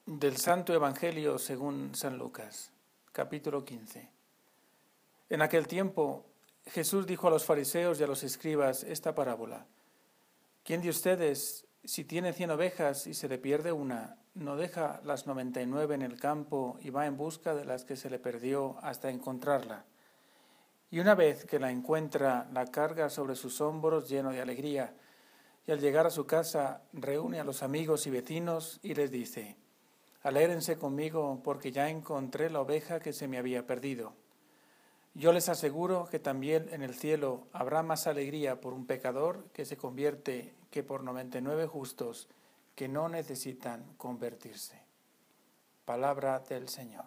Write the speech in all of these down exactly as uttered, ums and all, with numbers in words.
Del Santo Evangelio según San Lucas, capítulo quince. En aquel tiempo Jesús dijo a los fariseos y a los escribas esta parábola: ¿Quién de ustedes, si tiene cien ovejas y se le pierde una, no deja las noventa y nueve en el campo y va en busca de las que se le perdió hasta encontrarla? Y una vez que la encuentra, la carga sobre sus hombros lleno de alegría, y al llegar a su casa reúne a los amigos y vecinos y les dice: Alégrense conmigo porque ya encontré la oveja que se me había perdido. Yo les aseguro que también en el cielo habrá más alegría por un pecador que se convierte que por noventa y nueve justos que no necesitan convertirse. Palabra del Señor.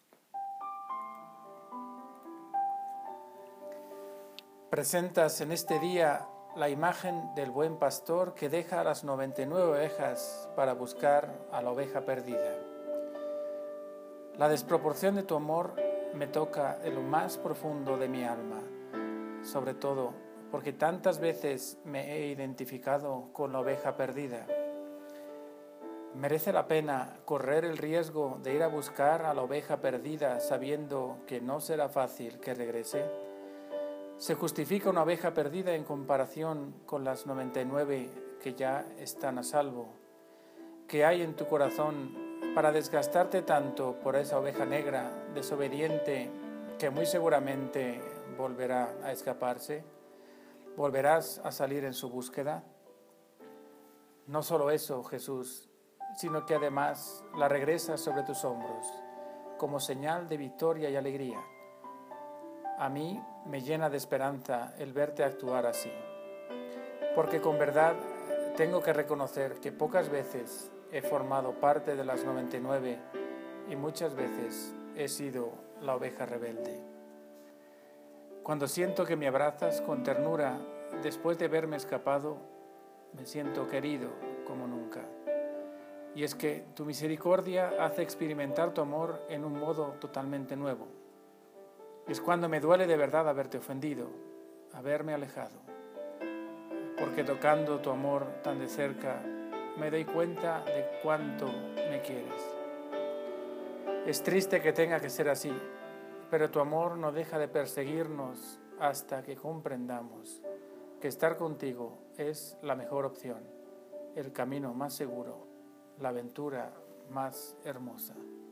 Presentas en este día la imagen del buen pastor que deja a las noventa y nueve ovejas para buscar a la oveja perdida. La desproporción de tu amor me toca en lo más profundo de mi alma, sobre todo porque tantas veces me he identificado con la oveja perdida. ¿Merece la pena correr el riesgo de ir a buscar a la oveja perdida sabiendo que no será fácil que regrese? ¿Se justifica una oveja perdida en comparación con las noventa y nueve que ya están a salvo? ¿Qué hay en tu corazón para desgastarte tanto por esa oveja negra, desobediente, que muy seguramente volverá a escaparse? ¿Volverás a salir en su búsqueda? No solo eso, Jesús, sino que además la regresas sobre tus hombros, como señal de victoria y alegría. A mí me llena de esperanza el verte actuar así, porque con verdad tengo que reconocer que pocas veces he formado parte de las noventa y nueve y muchas veces he sido la oveja rebelde. Cuando siento que me abrazas con ternura después de haberme escapado, me siento querido como nunca. Y es que tu misericordia hace experimentar tu amor en un modo totalmente nuevo. Es cuando me duele de verdad haberte ofendido, haberme alejado, porque tocando tu amor tan de cerca me doy cuenta de cuánto me quieres. Es triste que tenga que ser así, pero tu amor no deja de perseguirnos hasta que comprendamos que estar contigo es la mejor opción, el camino más seguro, la aventura más hermosa.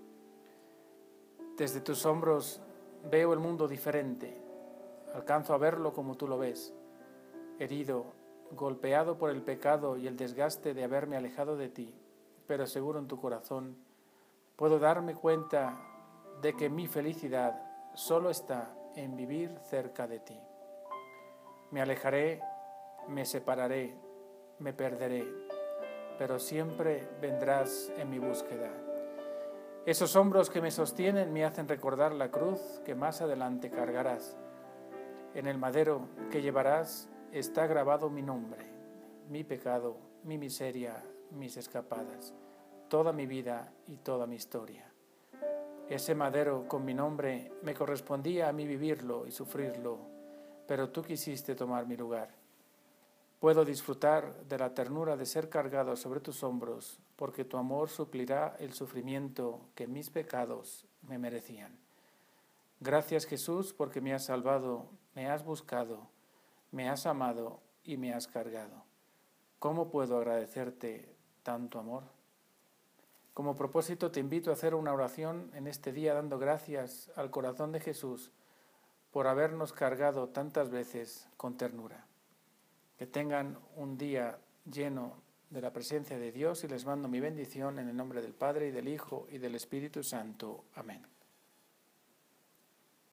Desde tus hombros veo el mundo diferente, alcanzo a verlo como tú lo ves, herido, golpeado por el pecado y el desgaste de haberme alejado de ti, pero seguro en tu corazón, puedo darme cuenta de que mi felicidad solo está en vivir cerca de ti. Me alejaré, me separaré, me perderé, pero siempre vendrás en mi búsqueda. Esos hombros que me sostienen me hacen recordar la cruz que más adelante cargarás. En el madero que llevarás está grabado mi nombre, mi pecado, mi miseria, mis escapadas, toda mi vida y toda mi historia. Ese madero con mi nombre me correspondía a mí vivirlo y sufrirlo, pero tú quisiste tomar mi lugar. Puedo disfrutar de la ternura de ser cargado sobre tus hombros, porque tu amor suplirá el sufrimiento que mis pecados me merecían. Gracias, Jesús, porque me has salvado, me has buscado, me has amado y me has cargado. ¿Cómo puedo agradecerte tanto amor? Como propósito te invito a hacer una oración en este día dando gracias al corazón de Jesús por habernos cargado tantas veces con ternura. Que tengan un día lleno de la presencia de Dios y les mando mi bendición en el nombre del Padre y del Hijo y del Espíritu Santo. Amén.